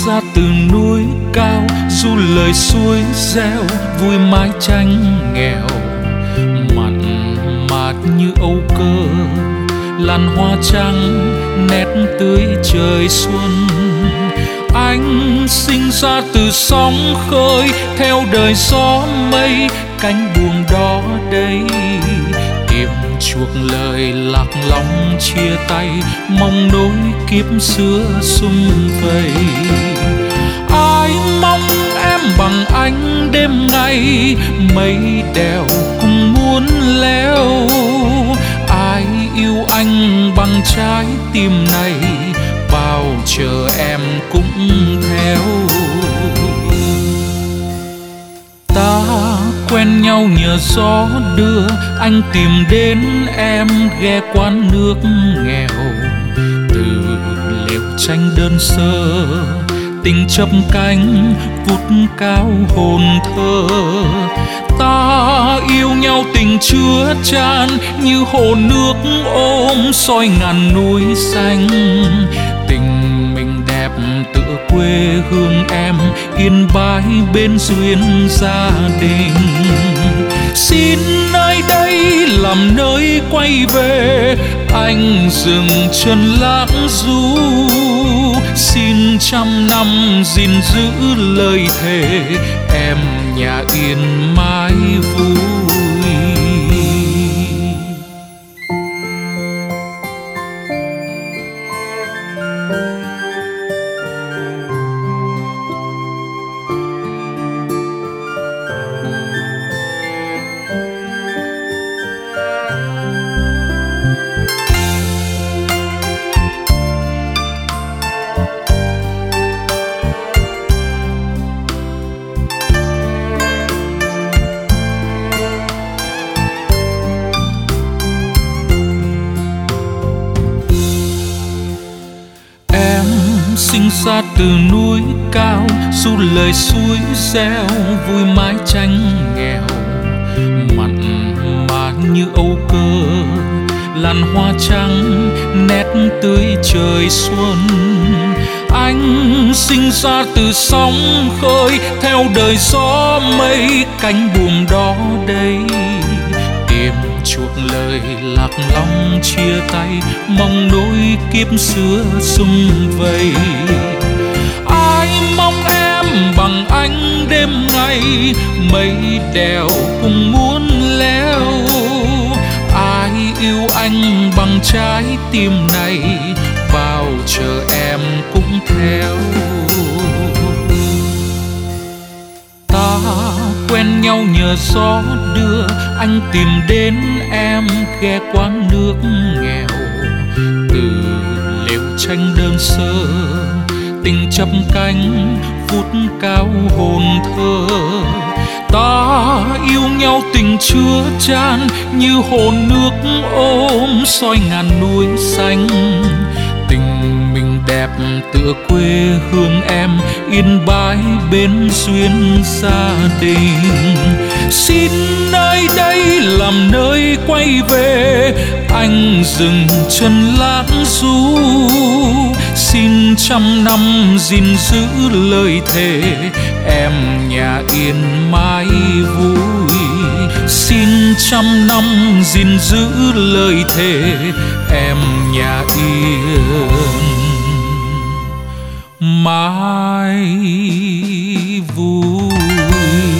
ra từ núi cao, du lời suối reo, vui mái tranh nghèo. Mặn mạt như âu cơ, làn hoa trắng nét tươi trời xuân. Anh sinh ra từ sóng khơi, theo đời gió mây, cánh buồm đó đây. Tìm chuộc lời lạc lòng chia tay, mong nối kiếp xưa sum vầy. Ai mong em bằng anh đêm ngày, mây đèo cùng muốn leo. Ai yêu anh bằng trái tim này, bao chờ em cũng theo. Ta quen nhau nhờ gió đưa, anh tìm đến em ghé quán nước nghèo. Từ lều tranh đơn sơ, tình chớp cánh vút cao hồn thơ. Ta yêu nhau tình chứa chan, như hồ nước ôm soi ngàn núi xanh. Tình mình đẹp tựa quê hương em, yên bái bên duyên gia đình. Xin nơi đây làm nơi quay về, anh dừng chân lãng du. Xin trăm năm gìn giữ lời thề, em nhà yên mãi vui. Sinh ra từ núi cao, du lời suối reo, vui mái tranh nghèo. Mặn mà như âu cơ, làn hoa trắng nét tươi trời xuân. Anh sinh ra từ sóng khơi, theo đời gió mây, cánh buồm đó đây. Tìm chuộc lời lạc lòng chia tay, mong nối kiếp xưa sum vầy. Ai mong em bằng anh đêm ngày, mây đèo cùng muốn leo. Ai yêu anh bằng trái tim này, bao chờ em cũng theo. Ta quen nhau nhờ gió đưa, anh tìm đến em ghé quán nước nghèo. Từ lều tranh đơn sơ, tình chớp cánh vút cao hồn thơ. Ta yêu nhau tình chứa chan, như hồ nước ôm soi ngàn núi xanh. Tình mình đẹp tựa quê hương em, yên bái bên duyên gia đình. Xin nơi đây làm nơi quay về, anh dừng chân lãng du. Xin trăm năm gìn giữ lời thề, em nhà yên mãi vui. Xin trăm năm gìn giữ lời thề, em nhà yên mãi vui.